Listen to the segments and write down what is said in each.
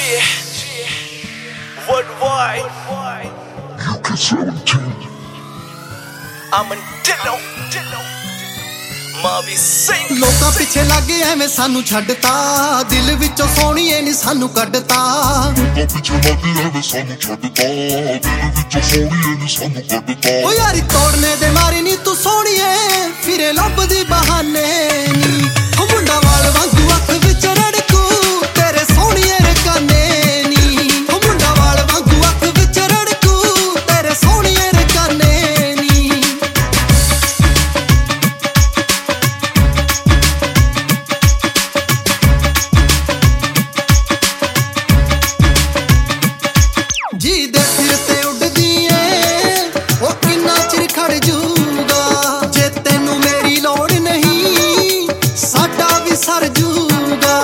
Worldwide. You can 17. I'm in Dillo. ਮਾਵੀ ਸਿੰਘ ਲੋਕਾਂ ਪਿੱਛੇ ਲੱਗੇ ਐਵੇਂ ਸਾਨੂੰ ਛੱਡਤਾ ਦਿਲ ਵਿੱਚੋਂ ਸੋਹਣੀਏ ਨੀ ਸਾਨੂੰ ਕੱਢਤਾ ਲੋਕਾਂ ਪਿੱਛੇ ਲੱਗੇ ਐਵੇਂ ਸਾਨੂੰ ਛੱਡਤਾ ਦਿਲ ਵਿੱਚੋਂ ਸੋਹਣੀਏ ਨੀ ਸਾਨੂੰ ਕੱਢਤਾ ਓ ਯਾਰੀ ਤੋੜਨੇ ਦੇ ਮਾਰੀ ਨੀ ਤੂੰ ਸੋਹਣੀਏ ਫਿਰੇ ਲੱਭਦੀ ਬਹਾਨੇ ਨੀ ਓ ਮੁੰਡਾ ਵਾਲ ਵਾਂਗੂ ਅੱਖ ਵਿੱਚ ਰੜਕੂ ਤੇਰੇ ਸੋਹਣੀਏ ਰਕਾਨੇ ਨੀ ਓ ਮੁੰਡਾ ਵਾਲ ਵਾਂਗੂ ਅੱਖ ਵਿੱਚ ਰੜਕੂ ਤੇਰੇ ਸੋਹਣੀਏ ਰਕਾਨੇ ਨੀ ਜੀ ਦੇ ਫਿਰ ਤੇ ਉੱਡਦੀ ਏ ਉਹ ਕਿੰਨਾ ਚਿਰ ਖੜ ਜੂਗਾ ਜੇ ਤੈਨੂੰ ਮੇਰੀ ਲੋੜ ਨਹੀਂ ਸਾਡਾ ਵੀ ਸਰ ਜੂਗਾ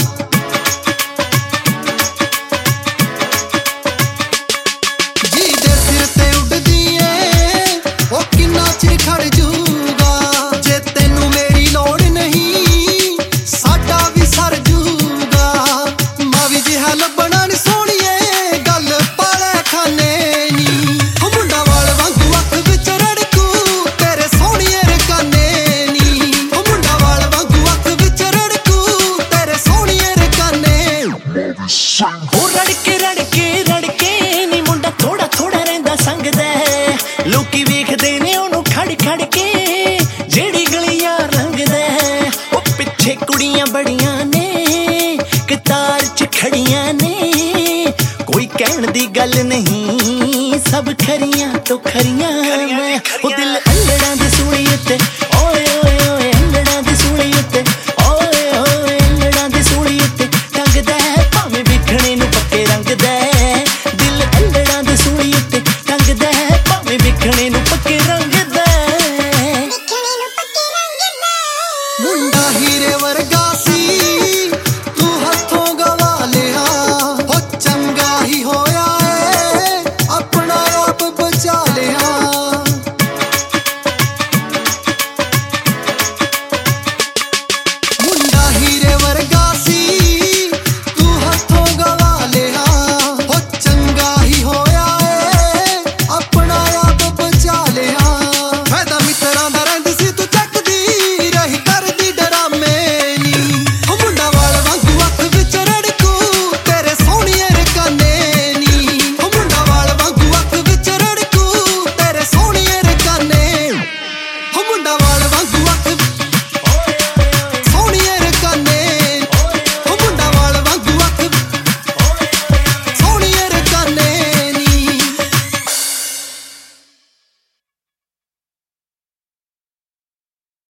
ਜੀ ਦੇ ਫਿਰ ਤੇ ਉੱਡਦੀ ਏ ਉਹ ਕਿੰਨਾ ਚਿਰ ਖੜ ਜੂਗਾ ਜੇ ਤੈਨੂੰ ਮੇਰੀ ਲੋੜ ਨਹੀਂ ਸਾਡਾ ਵੀ ਸਰ ਜੂਗਾ ਮਾਵੀ ਜਿਹਾ ਲੱਭਣਾ ਨੀ ਸੋਹਣੀਏ ਗੱਲ ਪਾਲੇ ਖਾਨੇ ਨੀ ਓ ਮੁੰਡਾ ਵਾਲ ਵਾਂਗੂ ਅੱਖ ਵਿੱਚ ਰੜਕੂ ਤੇਰੇ ਸੋਹਣੀਏ ਰਕਾਨੇ ਨੀ ਓ ਮੁੰਡਾ ਵਾਲ ਵਾਂਗੂ ਅੱਖ ਵਿੱਚ ਰੜਕੂ ਤੇਰੇ ਸੋਹਣੀਏ ਰਕਾਨੇ ਮਾਵੀ ਸਿੰਘ ਹੋ ਰੜਕੇ ਨੀ ਮੁੰਡਾ ਥੋੜਾ ਰਹਿੰਦਾ ਸੰਗਦਾ ਲੋਕੀ ਵੇਖਦੇ ਨੇ ਉਹਨੂੰ ਖੜ ਕੇ ਜਿਹੜੀ ਗਲੀ ਯਾਰ ਲੰਘਦਾ ਉਹ ਪਿੱਛੇ ਕੁੜੀਆਂ ਬੜੀਆਂ ਨੇ ਕਤਾਰ 'ਚ ਖੜੀਆਂ ਨੇ ਕੋਈ ਕਹਿਣ ਦੀ ਗੱਲ ਨਹੀਂ ਸਭ ਖਰੀਆਂ ਤੋਂ ਖਰੀਆਂ ਉਹ ਦਿਲ ਅਲੜਾਂ ਦੀ ਸੂਲੀ ਉੱਤੇ